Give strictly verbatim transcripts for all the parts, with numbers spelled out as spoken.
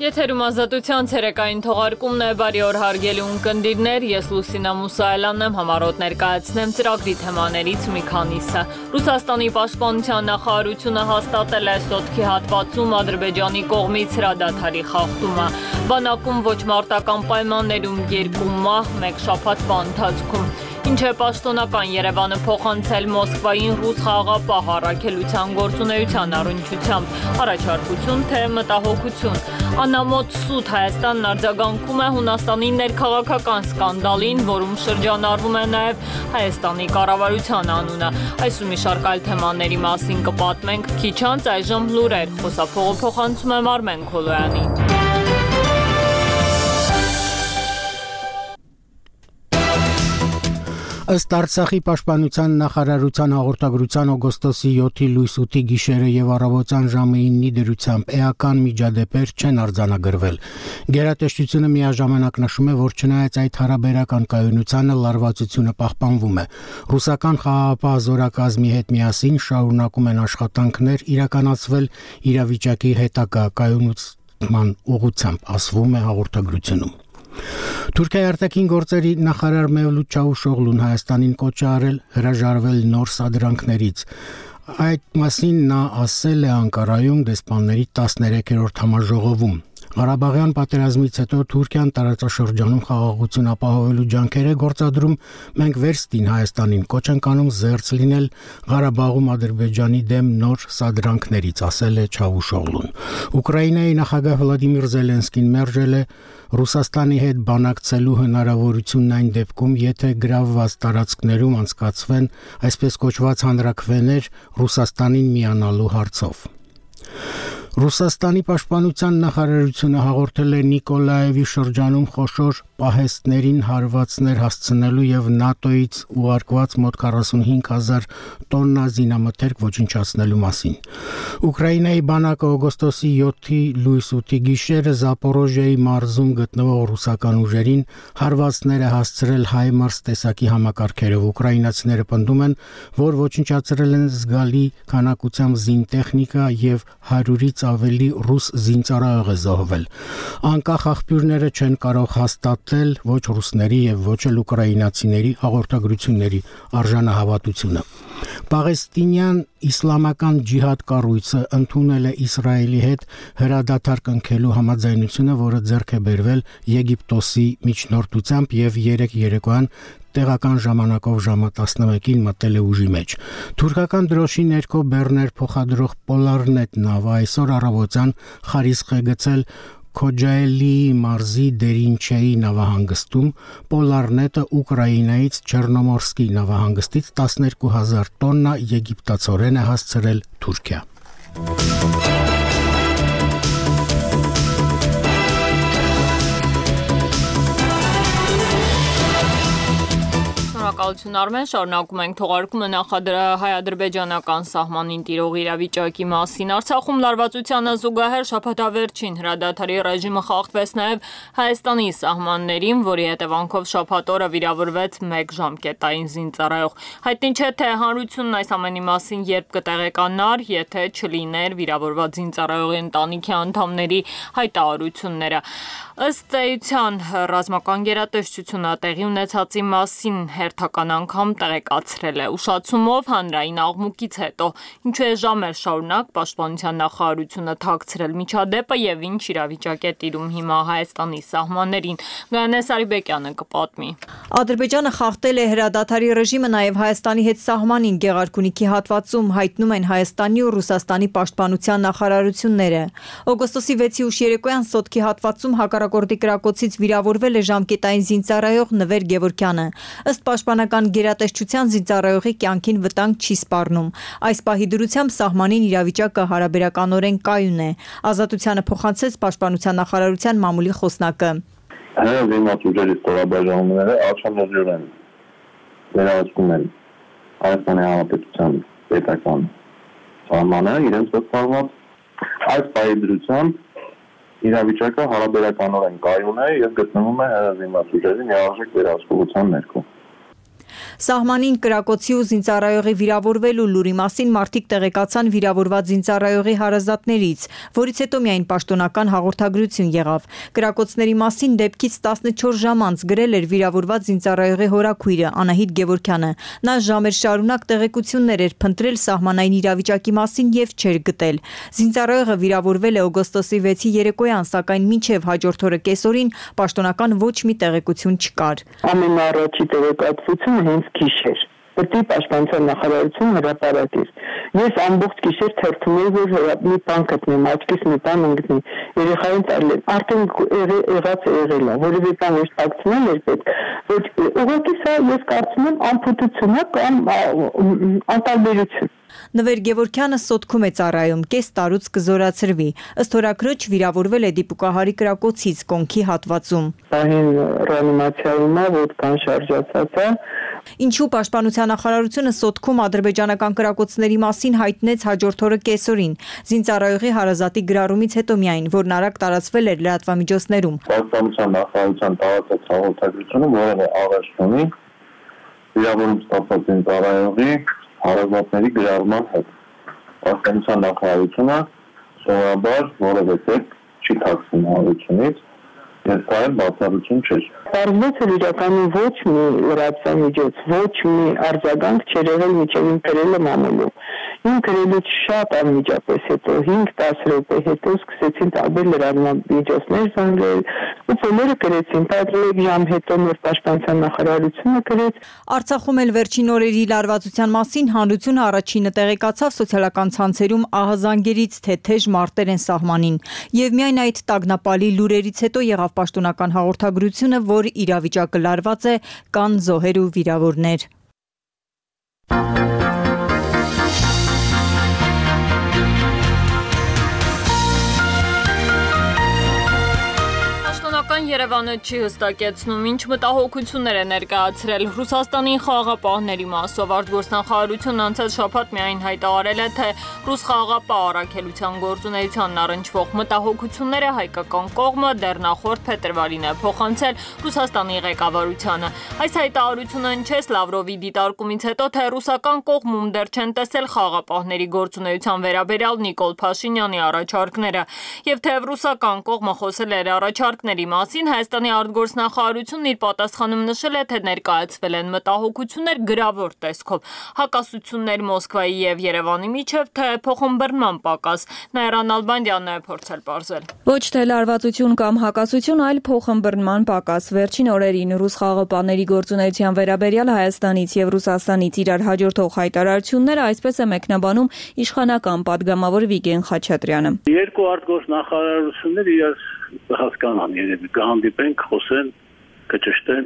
Եթերում ազատության ցերեկային թողարկումն է, բարի օր հարգելի ունկնդիրներ, ես Լուսինա Մուսայելյանն եմ, համառոտ ներկայացնեմ ծրագրի թեմաներից մի քանիսը։ Ռուսաստանի պաշտպանության նախարարությունը հաստատել է Սոտքի հատվածում Ադրբեջանի կողմից հրադադարի խախտումը։ Բանակում ոչ մարտական պայմաններում երկու մահ մեկ շաբաթվա ընթացքում։ Ինչ է պաշտոնական Երևանը փոխանցել Մոսկվային ռուս խաղաղապահ առաքելության գործունեության առնչությամբ, առաջարկություն թե մտահոգություն։ Անամոթ սուտ Հայաստանն արձագանքում է Հունաստանի ներքաղաքական սկանդալին, որում շրջանառվում է նաև Հայաստանի կառավարության անունը։ Այս ու մի շարք այլ թեմաների մասին կպատմենք քիչ անց, այժմ լուրեր, խոսափողը փոխանցում եմ Արմեն Քոլոյանին։ Ըստ Արցախի պաշտպանության նախարարության հաղորդագրության օգոստոսի յոթի լույս ութի գիշերը եւ առավոտյան ժամը ինի դրությամբ էական միջադեպեր չեն արձանագրվել։ Գերատեսչությունը միաժամանակ նշում է, որ չնայած այդ հարաբերական կայունությանը լարվածությունը պահպանվում է։ Ռուսական խաղաղապահ զորակազմի հետ միասին շարունակում են աշխատանքներ իրականացվել իրավիճակի հետագա կայունացման ուղղությամբ, ասվում է հաղորդագրությունում։ Թուրքիայի արտաքին գործերի նախարար Մևլութ Չավուշօղլուն Հայաստանին կոչ է արել հրաժարվել նոր սադրանքներից։ Այդ մասին նա ասել է Անկարայում դեսպանների տասներեքերորդ համաժողովում։ Ղարաբաղյան պատերազմից հետո Թուրքիան տարածաշրջանում խաղաղություն ապահովելու ջանքեր է գործադրում, մենք վերստին Հայաստանին կոչ ենք անում զերծ լինել Ղարաբաղում Ադրբեջանի դեմ նոր սադրանքներից, ասել է Չավուշօղլուն։ Ուկրաինայի նախագահ Վլադիմիր Զելենսկին մերժել է Ռուսաստանի հետ բանակցելու հնարավորությունն այն դեպքում, եթե գրավված տարածքներում անցկացվեն այսպես կոչված հանրաքվեներ Ռուսաստանին միանալու հարցով։ Ռուսաստանի պաշտպանության նախարարությունը հաղորդել է Նիկոլաևի շրջանում խոշոր պահեստներին հարվածներ հասցնելու եւ ՆԱՏՕ-ից ուղարկված մոտ քառասունհինգ հազար տոննա զինամթերք ոչնչացնելու մասին։ Ուկրաինայի բանակը օգոստոսի յոթի լույս ութի գիշերը Զապորոժիայի մարզում գտնվող ռուսական ուժերին հարվածներ է հասցրել Հայմարս տեսակի համակարգերով։ Ուկրաինացիները պնդում են, որ ոչնչացրել են զգալի քանակությամբ զինտեխնիկա եւ հարյուրից ավելի ռուս զինծառայող է զոհվել։ Անկախ աղբյուրները չեն կարող հաստատել ոչ ռուսների եւ ոչ էլ ուկրաինացիների հաղորդագրությունների արժանահավատությունը։ Պաղեստինյան իսլամական ջիհադ կառույցը ընդունել է Իսրայելի հետ հրադադար կնքելու համաձայնությունը, որը ձեռք է բերվել Եգիպտոսի միջնորդությամբ եւ երեք երեկոյան տեղական ժամանակով ժամը տասնմեկին մտել է ուժի մեջ։ Թուրքական դրոշի ներքո բեռներ փոխադրող Պոլարնետ նավը այսօր առավոտյան խարիսխ է գցել Քոջայելի մարզի Դերինչեի նավահանգստում։ Պոլարնետը Ուկրաինայից Չեռնոմորսկի նավահանգստից տասներկու հազար տոննա եգիպտացորեն է հասցրել Թուրքիա։ Շնորհակալություն Արմեն, շարունակում ենք թողարկումը հայ-ադրբեջանական սահմանին տիրող իրավիճակի մասին։ Արցախում լարվածությանը զուգահեռ շաբաթավերջին հրադադարի ռեժիմը խախտվեց նաև Հայաստանի սահմաններին, որի հետևանքով շաբաթ օրը վիրավորվեց մեկ ժամկետային զինծառայող։ Հայտնի չէ, թե հանրությունն այս ամենի մասին երբ կտեղեկանար, եթե չլիներ վիրավորված զինծառայողի ընտանիքի անդամների հայտարարությունները։ Ըստ էության ռազմական գերատեսչությունը տեղի ունեցածի մասին հերթական անգամ տեղեկացրել է ուշացումով հանրային աղմուկից հետո, ինչու է ժամեր շարունակ պաշտպանության նախարարությունը թաքցրել միջադեպը եւ ինչ իրավիճակ է տիրում հիմա Հայաստանի սահմաններին։ Գայանե Սարիբեկյանը կպատմի։ Ադրբեջանը խախտել է հրադադարի ռեժիմը նաև Հայաստանի հետ սահմանին Գեղարքունիքի հատվածում, հայտնում են Հայաստանի ու Ռուսաստանի պաշտպանության նախարարությունները։ Օգոստոսի վեցի ուշ երեկոյան Սոտքի հատվածում հակառակորդի կրակոցից վիրավորվել է ժամկետային զինծառայող Նվեր Գևորգյանը։ Ըստ պաշտպանական գերատեսչության զինծառայողի կյանքին վտանգ չի սպառնում։ Այս պահի դրությամբ սահմանին իրավիճակը հարաբերականորեն կայուն է։ Ազատությանը փոխանցեց պաշտպանության նախարարության մամուլի խոսնակը։ Զինված ուժերի ստորաբաժանումները աչանոջոր են վերահսկում են Հայաստանի Հանրապետության պետական սահմանը իրենց վստահված։ Այս պահի դրությամբ իրավիճակը հարաբերականորեն կայուն է եւ գտնվում է զինված ուժերի միարժեք վերահսկողության ներքո։ Սահմանին կրակոցի ու զինծառայողի վիրավորվելու լուրի մասին մարդիկ տեղեկացան վիրավորված զինծառայողի հարազատներից, որից հետո միայն պաշտոնական հաղորդագրություն եղավ։ Կրակոցների մասին դեպքից տասնչորս ժամ անց գրել էր վիրավորված զինծառայողի հորաքույրը Անահիտ Գևորգյանը։ Նա ժամեր շարունակ տեղեկություններ էր փնտրել սահմանային իրավիճակի մասին եւ չէր գտել։ Զինծառայողը վիրավորվել է օգոստոսի վեցի երեկոյան, սակայն մինչև հաջորդ օրը կեսօրին պաշտոնական ոչ մի տեղեկություն չկար։ Ամենաառաջի տեղեկատվությունը հենց գիշեր։ Պետք է պաշտպանության նախարարությունը հրապարակեր։ Ես ամբողջ գիշեր թերթում էի, որ մի բան գտնեմ, աչքիս մի բան ընկնի։ Երեխային տալեմ, արդեն եղած է եղել է, որևէ բան ոչ տակցնել էր պետք։ Ոչ ուղղակի սա ես կարծում եմ անփութություն է կամ անտարբերություն։ Նվեր Գևորգյանը սոտքում է ծառայում, կես տարուց կզորացրվի։ Ըստ հորաքրոջ վիրավորվել է դիպուկահարի կրակոցից կոնքի հատվածում։ Պահին ռեանիմացիայում է, որ կան շարժացած է։ Ինչու պաշտպանության նախարարությունը սոտքում ադրբեջանական կրակոցների մասին հայտնեց հաջորդ օրը կեսօրին։ Զինծառայողի հարազատի գրառումից հետո միայն, որն արագ տարածվել էր լրատվամիջոցներում։ Պաշտպանության նախարարության տարածած հաղորդագրությունը որևէ աղերս չունի վիրավորում ստացած զինծառայողի հարազատների գրառման հետ։ Պաշտպանության նախարարությունը սովորաբար որևէ դեպք չի թաքցնում հանրությունից, եւ դա էլ բացառություն չէ։ Պարզվեց որ իրականում ոչ մի լրատվամիջոց, ոչ մի արձագանք չէր եղել միջև իմ գրելը մամելու։ Իմ գրելուց շատ անմիջապես հետո հինգ դասը րոպե հետո սկսեցին տարբեր լրատվամիջոցներ զանգել ու բոլորը գրեցին, պատրեկ ժամ հետո մեր պաշտպանության նախարարությունը գրեց։ Արցախում էլ վերջին օրերի լարվածության մասին հանրությունը առաջինը տեղեկացավ սոցիալական ցանցերում ահազանգերից, թե թեժ մարտեր են սահմանին։ Եվ միայն այդ տագնապալի լուրերից հետո եղավ պաշտոնական հաղորդագրությունը, որ իրավիճակը լարված է, կան զոհեր ու վիրավորներ։ Երևանը չի հստակեցնում, ինչ մտահոգություններ է ներկայացրել Ռուսաստանի խաղաղապահների մասով։ Արտգործնախարարությունն անցած շաբաթ միայն հայտարարել է, թե ռուս խաղաղապահ առաքելության գործունեությանն առնչվող մտահոգությունները հայկական կողմը դեռ նախորդ փետրվարին է փոխանցել Ռուսաստանի ղեկավարությանը։ Այս հայտարարությունը հնչեց Լավրովի դիտարկումից հետո, թե ռուսական կողմում դեռ չեն տեսել խաղաղապահների գործունեության վերաբերյալ Նիկոլ Փաշինյանի առաջարկները, եւ թեև ռուսական կողմը խոսել էր առաջարկների մասին, Հայաստանի արտգործնախարարությունն իր պատասխանում նշել է, թե ներկայացվել են մտահոգություններ գրավոր տեսքով, հակասություններ Մոսկվայի եւ Երևանի միջև, թե փոխըմբռնման պակաս։ Նաիրա Նալբանդյանն է փորձել պարզել։ Ոչ թե լարվածություն կամ հակասություն, այլ փոխըմբռնման պակաս։ Վերջին օրերին ռուս խաղաղապահների գործունեության վերաբերյալ Հայաստանից եւ Ռուսաստանից իրար հաջորդող հայտարարությունները այսպես է մեկնաբանում իշխանական падգամավոր Վիգեն Խաչատրյանը։ Երկու արտգործնախարարություններ իրար հասկանան, երևի կհանդիպենք, խոսեն, կճշտեն։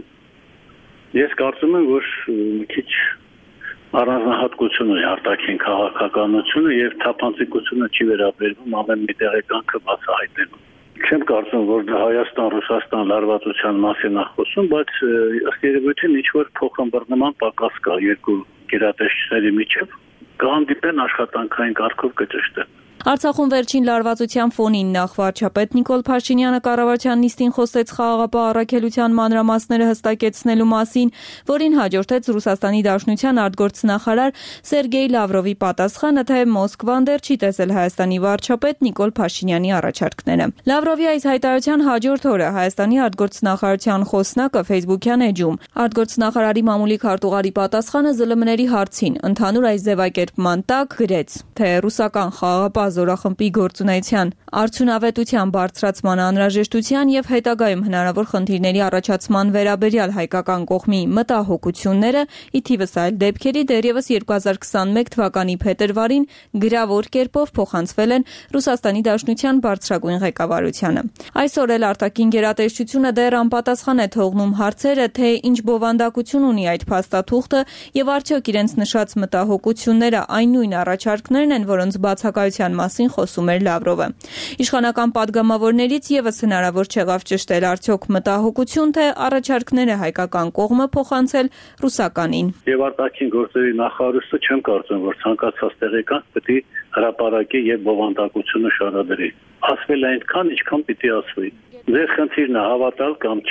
Ես կարծում եմ, որ մի քիչ առանձնահատկություն ունի արտաքին քաղաքականությունը եւ թափանցիկությունը չի վերաբերվում ամեն մի տեղեկանքը բացահայտելու։ Չեմ կարծում, որ Հայաստան-Ռուսաստան լարվածության մասին է խոսում, բայց ըստ երևույթին ինչ-որ փոխըմբռնման պակաս կա երկու գերատեսչների միջև, կհանդիպեն աշխատանքային կարգով կճշտեն։ Արցախում վերջին լարվածության ֆոնին նախ վարչապետ Նիկոլ Փաշինյանը կառավարության նիստին խոսեց խաղաղապահ առաքելության մանրամասները հստակեցնելու մասին, որին հաջորդեց Ռուսաստանի Դաշնության արտգործնախարար Սերգեյ Լավրովի պատասխանը, թե Մոսկվան դեռ չի տեսել Հայաստանի վարչապետ Նիկոլ Փաշինյանի առաջարկները։ Լավրովի այս հայտարարության հաջորդ օրը Հայաստանի արտգործնախարարության խոսնակը Facebook-յան էջում արտգործնախարարի մամուլի քարտուղարի պատասխանը զլ մ-ների հարցին ընդհանուր այս ձևակերպման տակ գրեց, թե ռուսական խաղաղապահ զորախմբի գործունեության արդյունավետության բարձրացման անհրաժեշտության եւ հետագայում հնարավոր խնդիրների առաջացման վերաբերյալ հայկական կողմի մտահոգությունները, ի թիվս այլ դեպքերի դեռևս երկու հազար քսաներկու թվականի փետրվարին գրավոր կերպով փոխանցվել են Ռուսաստանի Դաշնության բարձրագույն ղեկավարությանը։ Այսօր էլ արտաքին գերատեսչությունը դեռ անպատասխան է թողնում հարցերը, թե ինչ բովանդակություն ունի այդ փաստաթուղթը եւ արդյոք իրենց նշած մտահոգությունները այն նույն առաջարկներն են, որոնց բացակայության մասին խոսում էր Լավրովը։ Իշխանական падգամավորներից եւս հնարավոր չեղավ ճշտել արդյոք մտահոգություն, թե առաջարկները հայկական կողմը փոխանցել ռուսականին։ Եվ արտաքին գործերի նախարարությունը չեմ կարծում, որ ցանկացած տեղեկանք պետք է հրապարակի եւ բովանդակությունը շարադրի։ Ասվել է այնքան, ինչքան պիտի ասվի։ Ձեր խնդիրն է հավատալ կամ չէ։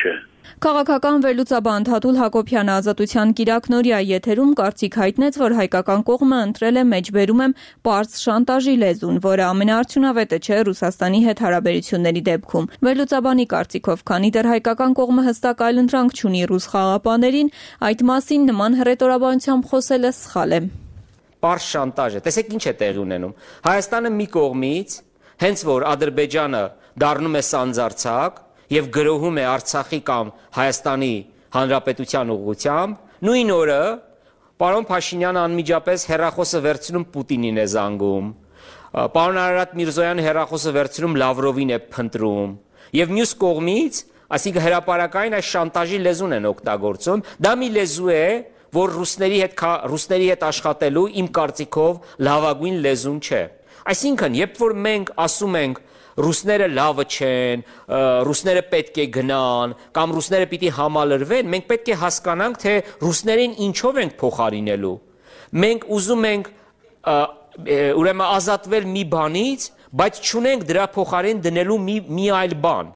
Քաղաքական վերլուծաբան Թաթուլ Հակոբյանը Ազատության կիրակնօրյա եթերում կարծիք հայտնեց, որ հայկական կողմը ընտրել է մեջբերում եմ պարզ շանտաժի լեզուն, որը ամենաարդյունավետը չէ Ռուսաստանի հետ հարաբերությունների դեպքում։ Վերլուծաբանի կարծիքով, քանի դեռ հայկական կողմը հստակ այլընտրանք չունի ռուս խաղաղապաներին, այդ մասին նման հռետորաբանությամբ խոսելը սխալ է։ Պարզ շանտաժ է։ Տեսեք ինչ է տեղի ունենում։ Հայաստանը մի կողմից, հենց որ Ադրբեջանը դառնում է սանձարձակ եւ գրոհում է Արցախի կամ Հայաստանի Հանրապետության ուղղությամբ, նույն օրը պարոն Փաշինյանը անմիջապես հերախոսը վերցնում Պուտինին է զանգում, պարոն Արարատ Միրզոյանը հերախոսը վերցնում Լավրովին է փնտրում, եւ մյուս կողմից, այսինքն հրապարակային այս շանտաժի լեզուն են օգտագործում, դա մի լեզու է, որ ռուսների հետ ռուսների հետ աշխատելու իմ կարծիքով լավագույն լեզուն չէ։ Այսինքն, երբ որ մենք ասում ենք ռուսները լավը չեն, ռուսները պետք է գնան, կամ ռուսները պիտի համալրվեն, մենք պետք է հասկանանք, թե ռուսներին ինչով ենք փոխարինելու։ Մենք ուզում ենք ուրեմն ազատվել մի բանից, բայց չունենք դրա փոխարեն դնելու մի, մի այլ բան։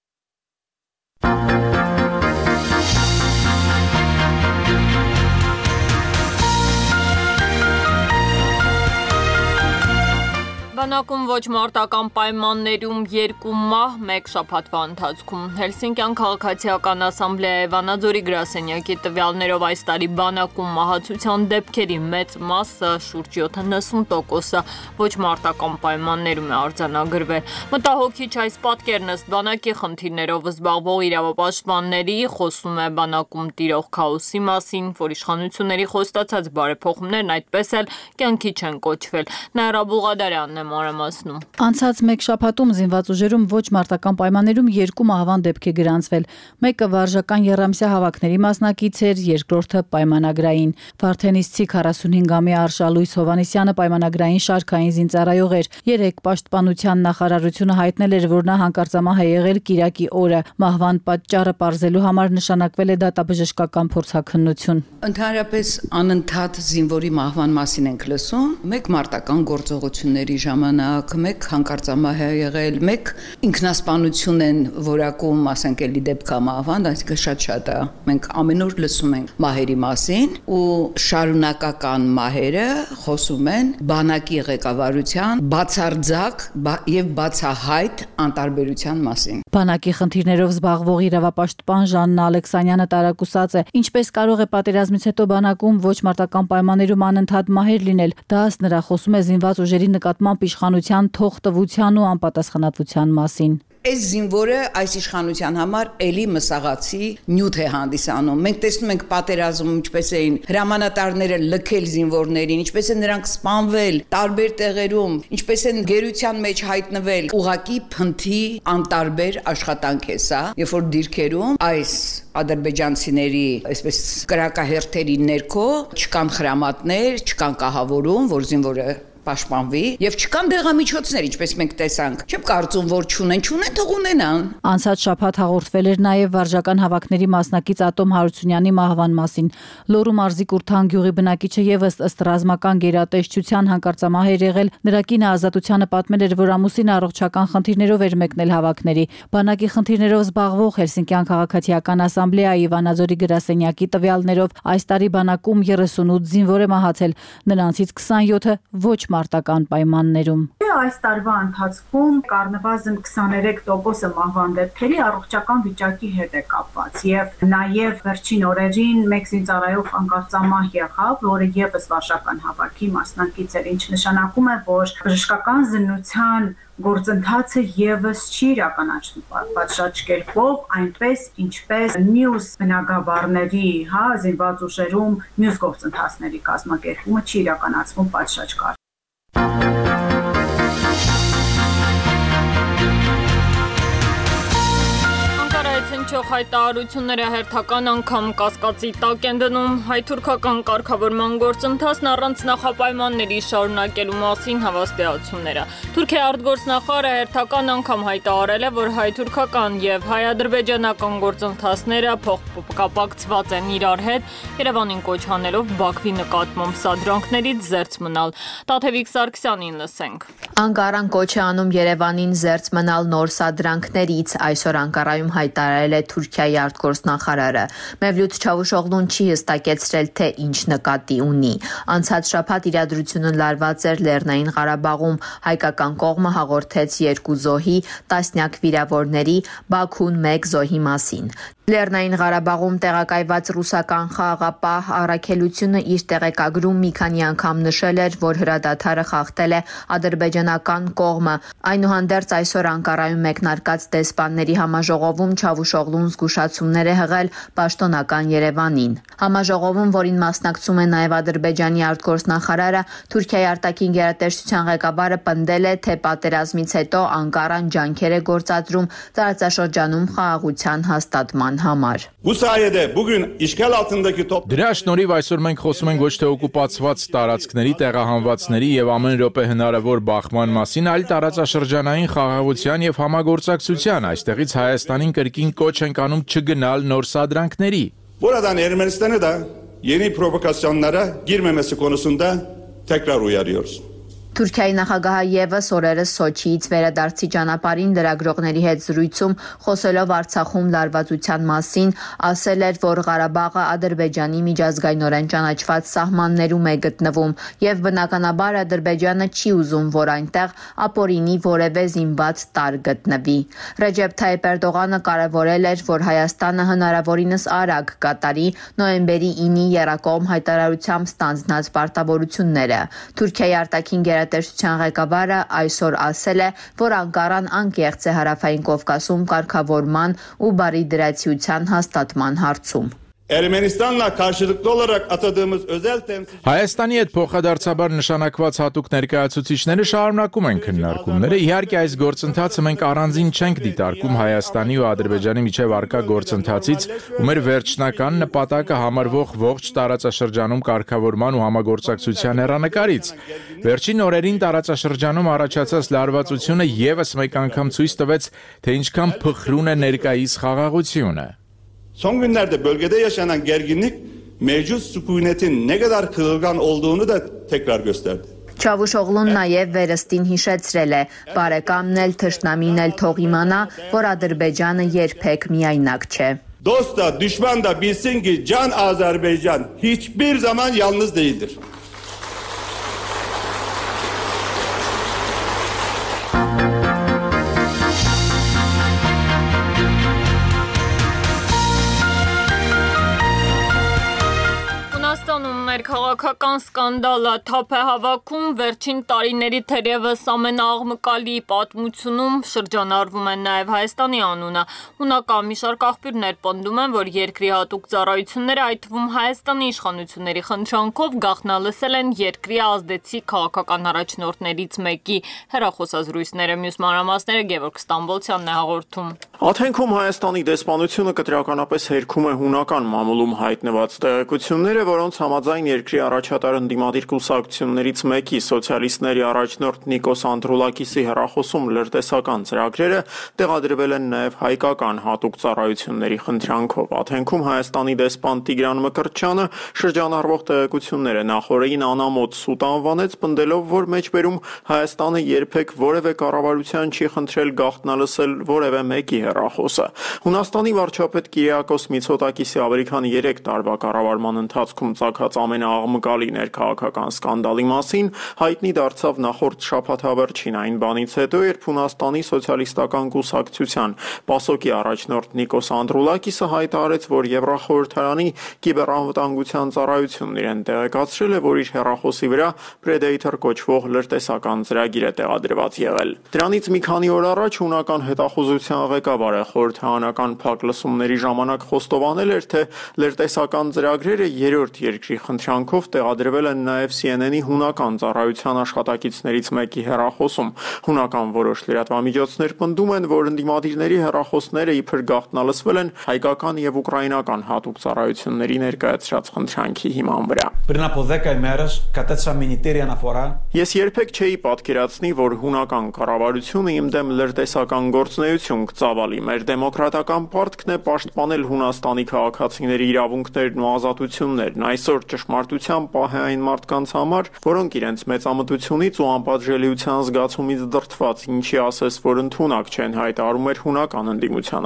Բանակում ոչ մարտական պայմաններում երկու մահ մեկ շաբաթվա ընթացքում Հելսինկյան քաղաքացիական ասամբլեայի Վանաձորի գրասենյակի տվյալներով այս տարի բանակում մահացության դեպքերի մեծ մասը շուրջ յոթանասուն տոկոսը ոչ մարտական պայմաններում է արձանագրվել։ Մտահոգիչ այս պատկերն ըստ բանակի խնդիրներով զբաղվող իրավապաշտպանների խոսում է բանակում տիրող քաոսի մասին, որ իշխանությունների խոստացած բարեփոխումներն այդպես էլ կյանքի չեն կոչվել։ Նաիրա Բուղադարյանն է մանրամասնում։ Անցած մեկ շաբաթում զինված ուժերում ոչ մարտական պայմաններում երկու մահվան դեպք է գրանցվել։ Մեկը վարժական եռամսյա հավաքների մասնակից էր, երկրորդը պայմանագրային։ Վարդենիսցի քառասունհինգամյա Արշալույս Հովանեսյանը պայմանագրային շարքային զինծառայող էր։ Երեկ պաշտպանության նախարարությունը հայտնել էր, որ նա հանկարծամահ է եղել կիրակի օրը։ Մահվան պատճառը պարզելու համար նշանակվել է դատաբժշկական փորձաքննություն։ Ընդհանրապես անընդհատ զինվորի մահվան մասին ենք լսում, մեկ մարտական գործողությունների ժամանակ, մեկ հանկարծամահ է եղել, մեկ ինքնասպանություն են որակում, ասենք էլի դեպքա մահվան, այսինքն շատ-շատ է։ Մենք ամեն օր լսում ենք մահերի մասին ու շարունակական մահերը խոսում են բանակի ղեկավարության բացարձակ եւ բացահայտ անտարբերության մասին։ Բանակի խնդիրներով զբաղվող իրավապաշտպան Ժաննա Ալեքսանյանը տարակուսած է, ինչպես կարող է պատերազմից հետո բանակում ոչ մարտական պայմաններում անընդհատ մահեր լինել։ Դա ըստ նրա խոսում է զինված ուժերի նկատմամբ իշխանության թողտվության ու անպատասխանատվության մասին։ Այս զինվորը այս իշխանության համար էլի մսաղացի նյութ է հանդիսանում։ Մենք տեսնում ենք պատերազմում ինչպես էին հրամանատարները լքել զինվորներին, ինչպես են նրանք սպանվել տարբեր տեղերում, ինչպես են գերության մեջ հայտնվել։ Ուղակի փնթի անտարբեր աշխատանք է սա, երբ որ դիրքերում այս ադրբեջանցիների այսպես կրակահերթերի ներքո չկան խրամատներ, չկան կահավորում, որ զինվորը պաշտպանվի եւ չկան դեղամիջոցներ, ինչպես մենք տեսանք։ Չեմ կարծում, որ չունեն, չունեն, թող ունենան։ Անցած շաբաթ հաղորդվել էր նաեւ վարժական հավաքների մասնակից Ատոմ Հարությունյանի մահվան մասին։ Լոռու մարզի Կուրթան գյուղի բնակիչը եւս ըստ ռազմական գերատեսչության հանկարծամահ էր եղել։ Նրա կինը Ազատությանը պատմել էր, որ ամուսինը առողջական խնդիրներով էր մեկնել հավաքների։ Բանակի խնդիրներով զբաղվող Հելսինկյան քաղաքացիական ասամբլեայի Վանաձորի գրասենյակի տվյալներով այս տարի բանակում երեսունութ զինվոր է մահացել, նրանցից քսանյոթը ոչ մարտական պայմաններում։ Այս տարվա ընթացքում կառնվազն քսաներեք տոկոսը մահվան դեպքերի առողջական վիճակի հետ է կապված եւ նաեւ վերջին օրերին մեկ զինծառայող անկարծամահ եղավ, որը եւս վարժական հավաքի մասնակից էր, ինչ նշանակում է, որ բժշկական զննության գործընթացը եւս չի իրականացվում պատշաճ կերպով, այնպես ինչպես մյուս բնակավարների, հա, զինված ուժերում մյուս գործընթացների կազմակերպումը չի իրականացվում պատշաճ կարգով։ Հնչող հայտարարությունները հերթական անգամ կասկածի տակ են դնում հայ-թուրքական կարգավորման գործընթացն առանց նախապայմանների շարունակելու մասին հավաստիացումները։ Թուրքիայի արտգործնախարարը հերթական անգամ հայտարարել է, որ հայ-թուրքական եւ հայ-ադրբեջանական գործընթացները փոխկապակցված են իրար հետ, Երևանին կոչ անելով Բաքվի նկատմամբ սադրանքներից զերծ մնալ։ Տաթևիկ Սարգսյանին լսենք։ Անկարան կոչ է անում Երևանին զերծ մնալ նոր սադրանքներից, այսօր Անկարայում հայտարարել է Թուրքիայի արտգործնախարարը։ Մևլութ Չավուշօղլուն չի հստակեցրել, թե ինչ նկատի ունի։ Անցած շաբաթ իրադրությունը լարված էր Լեռնային Ղարաբաղում, հայկական կողմը հաղորդեց երկու զոհի, տասնյակ վիրավորների, Բաքուն մեկ զոհի մասին։ Լեռնային Ղարաբաղում տեղակայված ռուսական խաղաղապահ առաքելությունը իր տեղեկագրում մի քանի անգամ նշել էր, որ հրադադարը խախտել է ադրբեջանական կողմը։ Այնուհանդերձ այսօր Անկարայում մեկնարկած դեսպանների համաժողովում Չավուշօղլուն զգուշացումներ է հղել պաշտոնական Երևանին։ Համաժողովում, որին մասնակցում է նաև Ադրբեջանի արտգործնախարարը, Թուրքիայի արտաքին գերատեսչության ղեկավարը պնդել է, թե պատերազմից հետո Անկարան ջանքեր է գործադրում տարածաշրջանում խաղաղության հաստատման համար։ Դրա շնորհիվ այսօր մենք խոսում ենք ոչ թե օկուպացված տարածքների, տեղահանվածների եւ ամեն րոպե հնարավոր բախման մասին, այլ տարածաշրջանային խաղաղության եւ համագործակցության։ Այստեղից Հայաստանին կրկին կոչ ենք անում չգնալ նոր սադրանքների։ Buradan Ermenistan'a da yeni provokasyonlara girmemesi konusunda tekrar uyarıyoruz. Թուրքիայի նախագահը եւս օրերս Սոչիից վերադարձի ճանապարհին լրագրողների հետ զրույցում խոսելով Արցախում լարվածության մասին, ասել էր, որ Ղարաբաղը Ադրբեջանի միջազգայնորեն ճանաչված սահմաններում է գտնվում եւ բնականաբար Ադրբեջանը չի ուզում, որ այնտեղ ապօրինի որևէ զինված տարր գտնվի։ Ռեջեփ Թայիփ Էրդողանը կարևորել էր, որ Հայաստանը հնարավորինս արագ կատարի նոյեմբերի ինի եռակողմ հայտարարությամբ ստանձնած պարտավորությունները։ Թուրքիայի արտաքին Գերատեսչության ղեկավարը այսօր ասել է, որ Անկարան անկեղծ է Հարավային Կովկասում կարգավորման ու բարիդրացիության հաստատման հարցում։ Ermenistan'la karşılıklı olarak atadığımız özel temsilci Հայաստանի հետ փոխադարձաբար նշանակված հատուկ ներկայացուցիչները շարունակում են քննարկումները։ Իհարկե այս գործընթացը մենք առանձին չենք դիտարկում Հայաստանի ու Ադրբեջանի միջև առկա գործընթացից ու մեր վերջնական նպատակը համարվող ողջ տարածաշրջանում կարգավորման ու համագործակցության հեռանկարից։ Վերջին օրերին տարածաշրջանում առաջացած լարվածությունը եւս մեկ անգամ ցույց տվեց, թե ինչքան փխրուն է ներկայիս խաղաղությունը։ Son günlerde bölgede yaşanan gerginlik mevcut sükunetin ne kadar kırılgan olduğunu da tekrar gösterdi. Չավուշօղլուն նաև վերստին հիշեցրել է, բարեկամն էլ թշնամին էլ թող իմանա, որ Ադրբեջանը երբեք միայնակ չէ։ Dost da düşman da bilsin ki Can Azerbaycan hiçbir zaman yalnız değildir. Քաղաքական սկանդալը թափ է հավաքում վերջին տարիների թերևս ամենաաղմկալի պատմությունում շրջանառվում են նաև Հայաստանի անունը։ Հունական մի շարք աղբյուրներ պնդում են, որ երկրի հատուկ ծառայությունները, այդ թվում Հայաստանի իշխանությունների խնդրանքով գաղտնալսել են երկրի ազդեցիկ քաղաքական առաջնորդներից մեկի հեռախոսազրույցները։ Մյուս մանրամասները Գևորգ Ստամբոլցյանն է հաղորդում։ Աթենքում Հայաստանի դեսպանությունը կտրականապես հերքում է հունական մամուլում հայտնված տեղեկությունները, որոնց համաձայն երկրի առաջատար ընդդիմադիր կուսակցություններից մեկի սոցիալիստների առաջնորդ Նիկոս Անդրուլակիսի հեռախոսում լրտեսական ծրագրերը տեղադրվել են նաև հայկական հատուկ ծառայությունների խնդրանքով։ Աթենքում Հայաստանի դեսպան Տիգրան Մկրտչյանը շրջանառվող տեղեկությունները նախորդին անամոթ սուտ անվանեց, պնդելով, որ մեջբերում Հայաստանը երբեք որևէ կառավարության չի խնդրել գաղտնալսել որևէ մեկի հեռախոսը։ Հունաստանի վարչապետ Կիրիակոս Միցոտակիսի ավելի քան երեք տարվա կառավարման ընթացքում ծագած ամենաաղմկալի ներքաղաքական սկանդալի մասին հայտնի դարձավ նախորդ շաբաթավերջին այն բանից հետո, երբ Հունաստանի սոցիալիստական կուսակցության պասոկի առաջնորդ Նիկոս Անդրուլակիսը հայտարարեց, որ Եվրախորհրդարանի կիբերանվտանգության ծառայությունն իրեն տեղեկացրել է, որ իր հեռախոսի վրա Predator կոչվող լրտեսական ծրագիր է տեղադրված եղել։ Դրանից մի քանի օր առաջ հունական հետախուզության ղեկավարը խորհրդարանական փակ լսումների ժամանակ խոստովանել էր, թե լրտեսական ծրագրերը երրորդ երկրի խնդրանքով տեղադրվել են նաև C N N-ի հունական ծառայության աշխատակիցներից մեկի հեռախոսում։ Հունական որոշ լրատվամիջոցներ պնդում են, որ ընդդիմադիրների հեռախոսները իբր գաղտնալսվել են հայկական եւ ուկրաինական հատուկ ծառայությունների ներկայացրած խնդրանքի հիման վրա։ Ես երբեք չէի պատկերացնի, որ հունական կառավարությունը իմ դեմ լրտեսական գործունեություն կծավալի սկանդալի։ Մեր դեմոկրատական պարտքն է պաշտպանել Հունաստանի քաղաքացիների իրավունքներն ու ազատություններն։ Այսօր ճշմարտության պահ է այն մարդկանց համար, որոնք իրենց մեծամտությունից ու անպատժելիության զգացումից դրդված, ինչի ասես, որ ընդունակ չեն, հայտարարում էր հունական ընդդիմության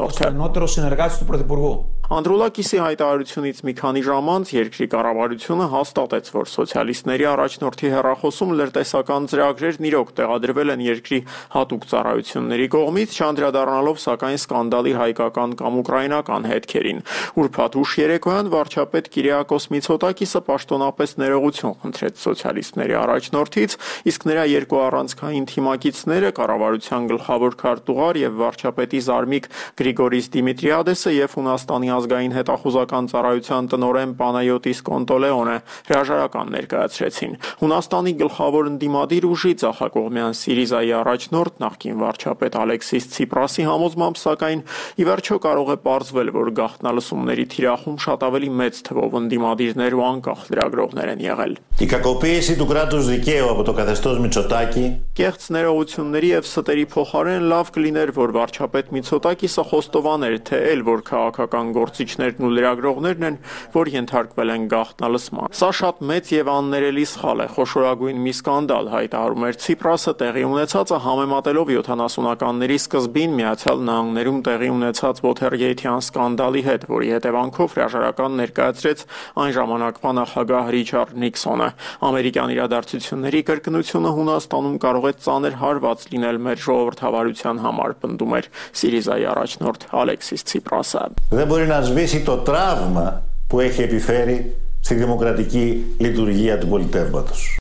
առաջնորդը։ Անդրուլակիսի հայտարարությունից մի քանի ժամ անց երկրի կառավարությունը հաստատեց, որ սոցիալիստների առաջնորդի հեռախոսում լրտեսական ծրագրերն իրոք տեղադրվել են երկրի հատուկ ծառայությունների կողմից, չանդրադառնալով սակայն սկանդալի հայկական կամ ուկրաինական հետքերին։ Ուրբաթ ուշ երեկոյան վարչապետ Կիրիակոս Միցոտակիսը պաշտոնապես ներողություն խնդրեց սոցիալիստների առաջնորդից, իսկ նրա երկու առանցքային թիմակիցները, կառավարության գլխավոր քարտուղար եւ վարչապետի զարմիկ Գրիգորիս Դիմիտրիադեսը եւ Հունաստանի ազգային հետախուզական ծառայության տնօրեն Պանայոտիս Կոնտոլեոնը հրաժարական ներկայացրեցին։ Հունաստանի գլխավոր ընդդիմադիր ուժի ցախակողմյան Սիրիզայի առաջնորդ նախկին վարչապետ Ալեքսիս Ցիպրասի համոզմամբ սակայն ի վերջո կարող է պարզվել, որ գաղտնալսումների թիրախում շատ ավելի մեծ թվով ընդդիմադիրներ ու անկախ լրագրողներ են եղել։ Η κακοποίηση του κράτους δικαίου από το καθεστώς Μητσοτάκη. Կեղծ ներողությունների եւ ստերի փոխարեն լավ կլիներ, որ վարչապետ Միցոտակիսը խոստովաներ, թե ել որ քաղաքական գործիչներն ու լրագրողներն են, որ ենթարկվել են գաղտնալսման։ Սա շատ մեծ եւ աններելի սխալ է, խոշորագույն մի սկանդալ, հայտարարում էր Ցիպրասը տեղի ունեցածը համեմատելով յոթանասունականների սկզբին Միացյալ Նահանգներում տեղի ունեցած Watergate-յան սկանդալի հետ, որի հետևանքով հրաժարական ներկայացրեց այն ժամանակվա նախագահ Ռիչարդ Նիքսոնը։ Ամերիկյան իրադարձությունների կրկնությունը Հունաստանում կարող է ծանր հարված լինել մեր ժողովրդավարության համար, պնդում էր Սիրիզայի առաջնորդ Ալեքսիս Ցիպրասը։ Δεν μπορεί να σβήσει το τραύμα που έχει επιφέρει στη δημοκρατική λειτουργία του πολιτεύματος.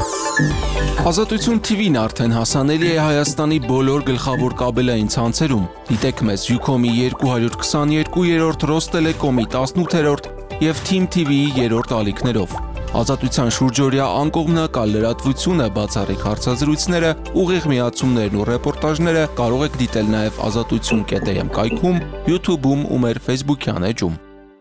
Ազատություն Թի Վին արդեն հասանելի է Հայաստանի բոլոր գլխավոր կաբելային ցանցերում։ Դիտեք մեզ Յուքոմի երկու հարյուր քսաներկու, Ռոստելեկոմի տասնութերորդ եւ Թիմ Թի Վիի երրորդ ալիքներով։ Ազատության շուրջօրյա անկողմնակալ լրատվությունը, բացառիկ հարցազրույցները, ուղիղ միացումներն ու ռեպորտաժները կարող եք դիտել նաև ազատություն կետ էմ կայքում, YouTube-ում ու մեր Facebook-յան էջում։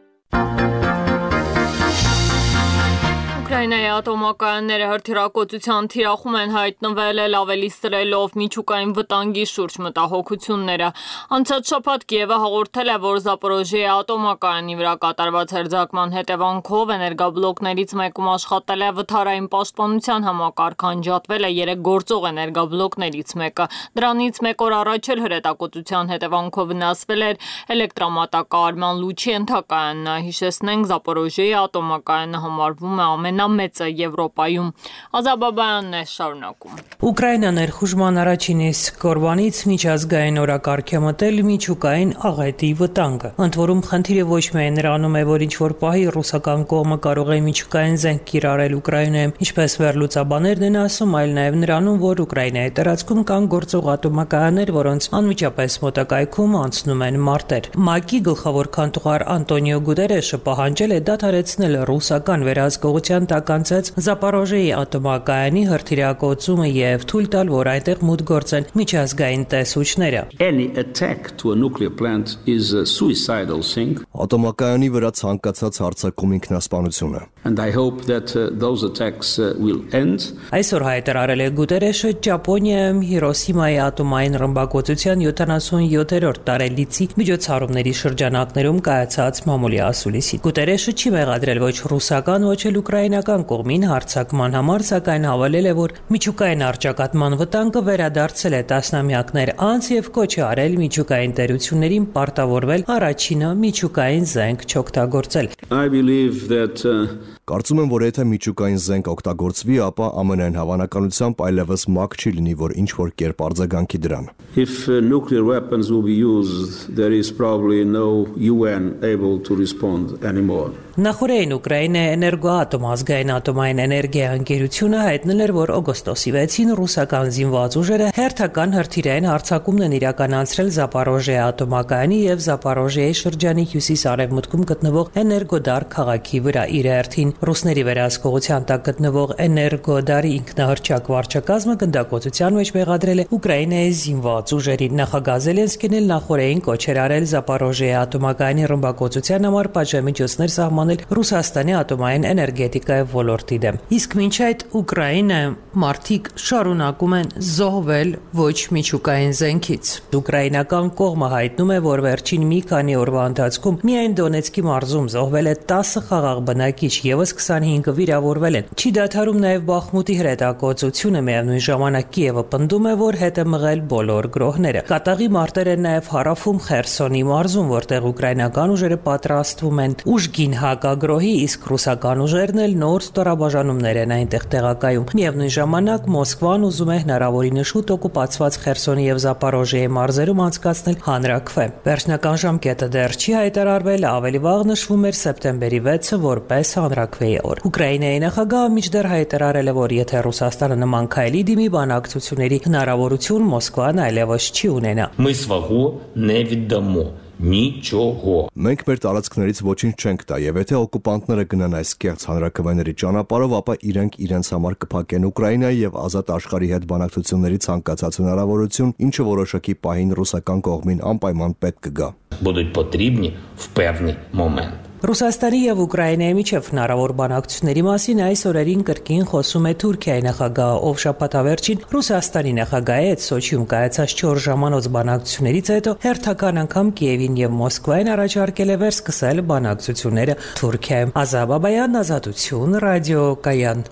Ուկրաինայի ատոմակայանները հրթիռակոծության թիրախում են հայտնվել էլ ավելի սրելով միջուկային վտանգի շուրջ մտահոգությունները։ Անցած շաբաթ Կիևը հաղորդել է, որ Զապորոժիայի ատոմակայանի վրա կատարված հարձակման հետևանքով էներգաբլոկներից մեկում աշխատել է վթարային պաշտպանության համակարգ, անջատվել է երեք գործող էներգաբլոկներից մեկը։ Դրանից մեկ օր առաջ էլ հրետակոծության հետևանքով վնասվել էր էլեկտրամատակարարման լուչի ենթակայանը։ Հիշեցնենք, Զապորոժիայի ատոմակայանը համարվում է ամենամեծը Եվրոպայում։ Ազաբաբայանն է շարունակում։ Ուկրաինան ներխուժման առաջին իսկ կորբանից միջազգային օրակարգ է մտել միջուկային աղետի վտանգը։ Ընդ որում խնդիրը ոչ միայն նրանում է, որ ինչ-որ պահի ռուսական կողմը կարող է միջուկային զենք կիրառել Ուկրաինայում, ինչպես վերլուծաբաներն են ասում, այլ նաև նրանում, որ Ուկրաինայի տարածքում կան գործող ատոմակայաններ, որոնց անմիջապես մոտակայքում անցնում են մարտեր։ ՄԱԿ-ի գլխավոր քարտուղար Անտոնիո Գուտերեշը պահանջել է դադարեցնել ռուսական վերահսկողության տակ անցած Զապորոժիայի ատոմակայանի հրթիռակոծումը եւ թույլ տալ, որ այնտեղ մուտք գործեն միջազգային տեսուչները։ Ատոմակայանի վրա ցանկացած հարձակում ինքնասպանություն է։ Այսօր հայտարարել է Գուտերեշը Ճապոնիայում Հիրոսիմայի ատոմային ռմբակոծության յոթանասունյոթերորդ տարելիցի միջոցառումների շրջանակներում կայացած մամուլի ասուլիսի։ Գուտերեշը չի մեղադրել ոչ ռուսական, ոչ էլ ուկրաինական կողմին հարձակման համար, սակայն հավելել է, որ միջուկային առճակատման վտանգը վերադարձել է տասնամյակներ անց եւ կոչ է արել միջուկային տերություններին պարտավորվել առաջինը միջուկային զենք չօգտագործել։ Կարծում եմ, որ եթե միջուկային զենք օգտագործվի, ապա ամենայն հավանականությամբ այլևս ՄԱԿ չի լինի, որ ինչ-որ կերպ արձագանքի դրան։ If nuclear weapons will be used, there is probably no U N able to respond anymore. Նախորդին Ուկրաինայի էներգոատոմ ազգային ատոմային էներգիա ընկերությունը հայտնել էր, որ օգոստոսի վեցին ռուսական զինված ուժերը հերթական հրթիռային հարձակումն են իրականացրել Զապորոժիայի ատոմակայանի եւ Զապորոժիայի շրջանի հյուսիսային հյուսիս արևմուտքում գտնվող Էներգոդար քաղաքի վրա։ Իր հերթին ռուսների վերահսկողության տակ գտնվող Էներգոդարի ինքնահռչակ վարչակազմը գնդակոծության մեջ մեղադրել է Ուկրաինայի զինված ուժերին։ Նախագահ Զելենսկին էլ նախորդին կոչեր արել Զապորոժիայի ատոմակայանի ռմբակոծության համար պատժամիջոցներ սահմանել Ռուսաստանի ատոմային էներգետիկայի ոլորտի դեմ։ Իսկ մինչ այդ Ուկրաինայում մարդիկ շարունակում են զոհվել ոչ միջուկային զենքից։ Ուկրաինական կողմը հայտնում է, որ վերջին մի քանի օրվա ընթացքում միայն Դոնեցկի մարզում զոհվել է տասը խաղաղ բնակիչ, եւս քսանհինգը վիրավորվել են։ Չի դադարում նաեւ Բախմուտի հրետակոծությունը, միևնույն ժամանակ Կիևը պնդում է, որ հետ է մղել բոլոր գրոհները։ Կատաղի մարտեր են նաեւ հարավում Խերսոնի մարզում, որտեղ ուկրաինական ուժերը պատրաստվում են ուժգին հակագրոհի, իսկ ռուսական ուժերն էլ նոր ստորաբաժանումներ են այնտեղ տեղակայում։ Միևնույն ժամանակ Մոսկվան ուզում է հնարավորինս շուտ օկուպացված Խերսոնի եւ Զապորոժիայի մարզերում անցկացնել հանրաքվե։ Վերջնական ժամկետը դեռ չի հայտարարվել, ավելի վաղ նշվում էր սեպտեմբերի վեցը որպես հանրաքվեի օր։ Ուկրաինայի նախագահը մինչդեռ հայտարարել է, որ եթե Ռուսաստանը նման քայլի դիմի, բանակցությունների հնարավորություն Մոսկվան այլևս չի ունենա։ Ми свого не віддамо. Նիչոհո։ Մենք մեր տարածքներից ոչինչ չենք տա, եւ եթե օկուպանտները գնան այս կեղծ հանրաքվեների ճանապարհով, ապա իրենք իրենց համար կփակեն Ուկրաինայի եւ ազատ աշխարհի հետ բանակցությունների ցանկացած հնարավորություն, ինչը որոշակի պահին ռուսական կողմին անպայման պետք կգա։ Будуть потрібні в певний момент. Ռուսաստանի եւ Ուկրաինայի միջև հնարավոր բանակցությունների մասին այս օրերին կրկին խոսում է Թուրքիայի նախագահը, ով շաբաթավերջին Ռուսաստանի նախագահի հետ Սոչիում կայացած չորս ժամանոց բանակցություններից հետո հերթական անգամ Կիևին եւ Մոսկվային առաջարկել է վերսկսել բանակցությունները Թուրքիայում։ Ազա Բաբայան, Ազատություն, ռադիոկայան։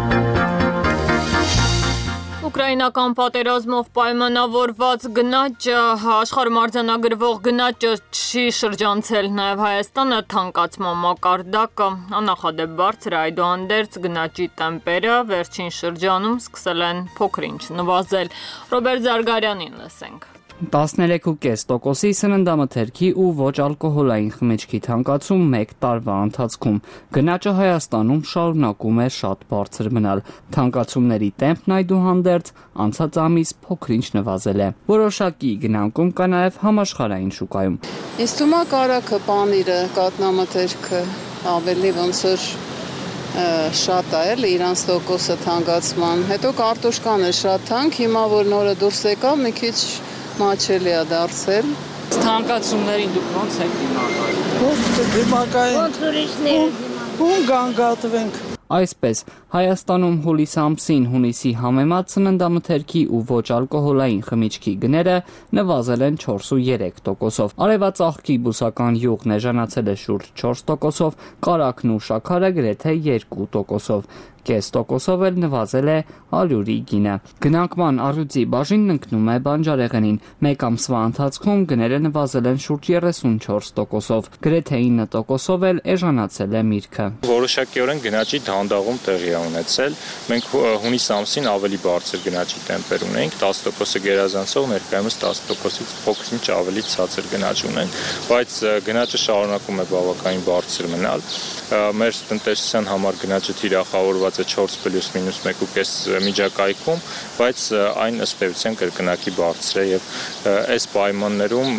Ուկրաինական պատերազմով պայմանավորված գնաճը, աշխարհում արձանագրվող գնաճը չի շրջանցել նաև Հայաստանը, թանկացման մակարդակը աննախադեպ բարձր, այդուհանդերձ գնաճի տեմպերը վերջին շրջանում սկսել են փոքր-ինչ նվազել։ Ռոբերտ Զարգարյանին լսենք։ տասներեք կόμμα պենս տոկոսի սննդամթերքի ու ոչ ալկոհոլային խմիչքի թանկացում մեկ տարվա ընթացքում։ Գնաճը Հայաստանում շարունակում է շատ բարձր մնալ։ Թանկացումների տեմպն այդուհանդերձ անցած ամիս փոքր-ինչ նվազել է։ Որոշակի գնանկում կա նաև համաշխարհային շուկայում։ Ինձ թվում է կարագը, պանիրը, կատնամթերքը ավելի ոնց որ շատ է էլ իրանց տոկոսը թանկացման։ Հետո կարտոշկան է շատ թանկ, հիմա որ նորը դուրս եկավ, մի քիչ մաչելի է դարձել։ Թանկացումներին դուք ոնց եք դիմակայում։ Դիմակայում։ Ոնց ուրիշներ ում գանգատվենք։ Այսպես, Հայաստանում հուլիս ամսին հունիսի համեմատ սննդամթերքի ու ոչ ալկոհոլային խմիչքի գները նվազել են չորս ու երեք տոկոսով։ Արևածաղկի բուսական յուղն էժանացել է շուրջ չորս տոկոսով, կարագն ու շաքարը գրեթե երկու տոկոսով։ Կես տոկոսով էլ նվազել է ալյուրի գինը։ Գնանկման առյուծի բաժինն ընկնում է բանջարեղենին։ Մեկ ամսվա ընթացքում գները նվազել են շուրջ երեսունչորս տոկոսով, գրեթե ինը տոկոսով էլ էժանացել է միրգը։ Որոշակիորեն գնաճի դանդաղում տեղի է ունեցել։ Մենք հունիս ամսին ավելի բարձր գնաճի տեմպեր ունենք, տասը տոկոսը գերազանցող, ներկայումս տասը տոկոսից փոքր-ինչ ավելի ցածր գնաճ ունենք, բայց գնաճը շարունակում է բավականին բարձր մնալ։ Մեր տնտեսության համար գնաճը թիրախավորված է չորս պլյուս մինուս մեկ ու կես միջակայքում, բայց այն ըստ էության կրկնակի բարձր է եւ այս պայմաններում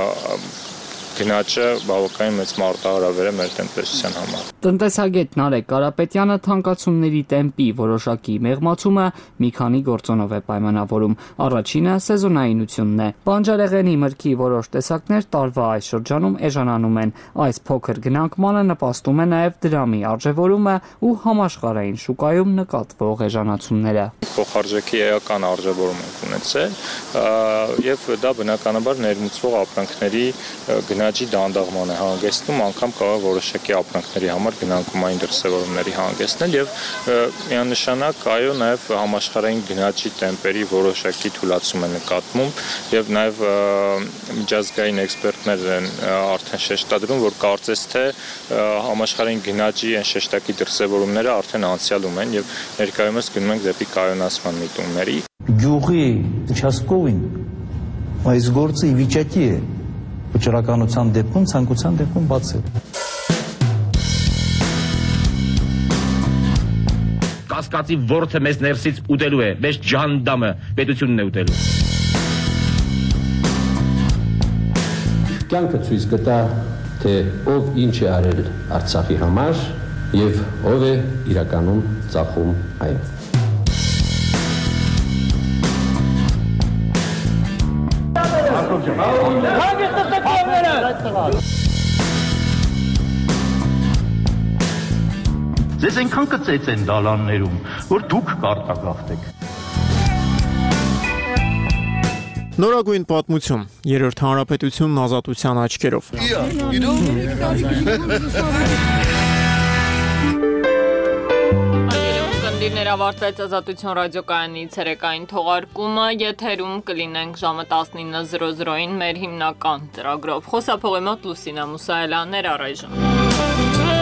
գնաճը բավականին մեծ մարտահրավեր է մեր տնտեսության համար։ Տնտեսագետ Նարեկ Կարապետյանը թանկացումների տեմպի որոշակի մեղմացումը մի քանի գործոնով է պայմանավորում։ Առաջինը սեզոնայինությունն է։ Բանջարեղենի մրգի որոշ տեսակներ տարվա այս շրջանում էժանանում են։ Այս փոքր գնանկմանը նպաստում է նաև դրամի արժևորումը ու համաշխարհային շուկայում նկատվող էժանացումները։ Փոխարժեքի էական արժևորում ենք ունեցել եւ դա բնականաբար ներմուծվող ապրանքների գնաճի դանդաղման է հանգեցնում, անգամ կարող է որոշակի ապրանքների համար գնանկումային դրսևորումների հանգեցնել եւ միանշանակ այո նաեւ համաշխարհային գնաճի տեմպերի որոշակի թուլացում է նկատվում եւ նաեւ միջազգային էքսպերտներ են արդեն շեշտադրում, որ կարծես թե համաշխարհային գնաճի այն շեշտակի դրսևորումները արդեն անցյալում են եւ ներկայումս գնում ենք դեպի կայունացման միտումների։ Գյուղի участковին այս գործը ի վիճակի է վճռականության դեպքում, ցանկության դեպքում բացել։ Կասկածի ворթը մեզ ներսից ուտելու է, մեզ ջանդամը պետությունն է ուտելու։ Կյանքը ցույց կտա, թե ով ինչ է արել Արցախի համար եւ ով է իրականում ծախում այն։ Ձեզ այնքան կծեց են դալաններում, որ դուք կարտագաղթեք։ Նորագույն պատմություն, երրորդ հանրապետությունն ազատության աչքերով։ Կնդիրներ ավարտվեց Ազատություն ռադիոկայանի ցերեկային թողարկումը, եթերում կլինենք ժամը տասնինը զրո զրոին մեր հիմնական ծրագրով։ Խոսափողի մոտ Լուսինա Մուսայելյաններ առայժմ։